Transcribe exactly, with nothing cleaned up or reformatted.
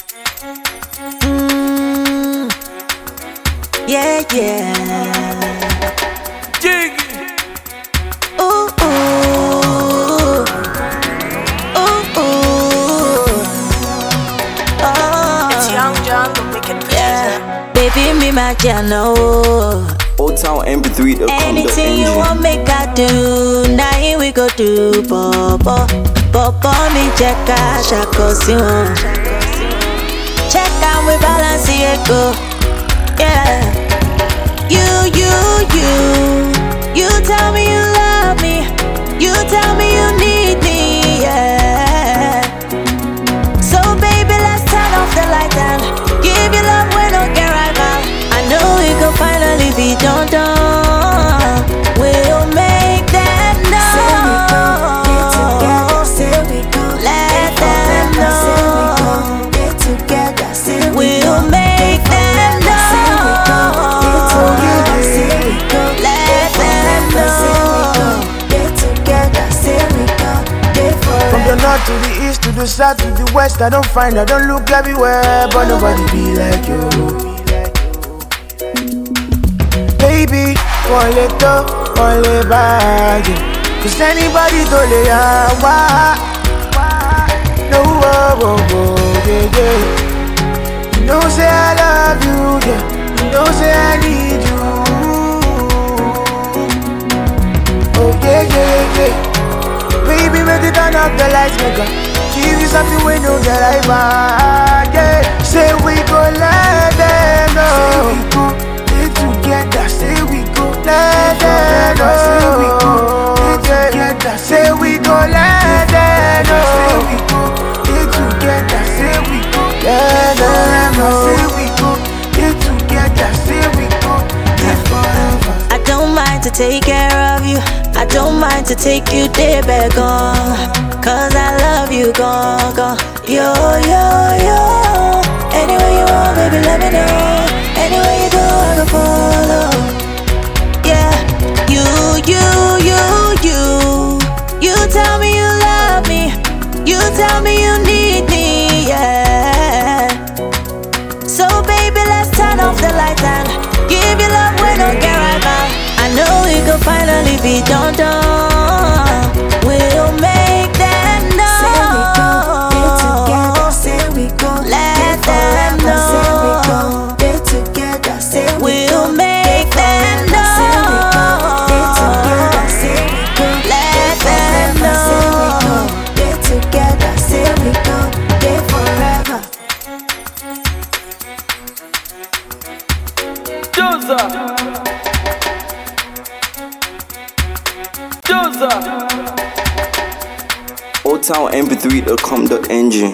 Mm, yeah, yeah. Jiggy. Ooh, ooh. Ooh, ooh. Oh, It's Young John, the wicked producer. yeah. Baby, me my know. Old Town M P three. Anything you want make I do, now here we go do. Bobo, bobo, me check out, shako si won. Check out we balance it go, yeah. You, you, you, you tell me you love me, you tell me you need me, yeah. So baby, let's turn off the light and give you love when don't get right now. I know we can finally be done, done. We'll make them know. Say we go, Let them know. get together. Say we We'll make them know. Let them know. get together. Say we go, get From the forever. north to the east to the south to the west, I don't find, I don't look everywhere, but nobody be like you. Baby, one little, one little bag. Cause anybody do lay why? No, oh, oh, oh, yeah, yeah. You know say I love you, yeah. You know say I need you. Oh yeah, yeah, yeah. Baby, make it turn up the lights, nigga. Give you something we know that I want, yeah. Say we go let them know. Say we go get together. Say we go let them know. Say we go get together. Say we go let them know. Say we go get together. Say we go let them know. Say we go get together. Say we go get forever. I don't mind to take care of you. I don't mind to take you there back on. Cause I love you, gone, gone. Yo, yo, yo. Anywhere you want, baby, let me know. Anywhere you go, I can follow. Yeah, you, you, you, you. You tell me you love me. You tell me you need me, yeah. So baby, let's turn off the lights and give you love when don't get right now. I know we could finally be done, done. We'll make them know. Say we go, Let get them forever. Say we go, know. get together. Say we We'll go, make them get together. know. Say we go, Let them say we go, know. get together. Say we go, get forever. Joseph. Joseph. Old Town M P three dot com dot N G.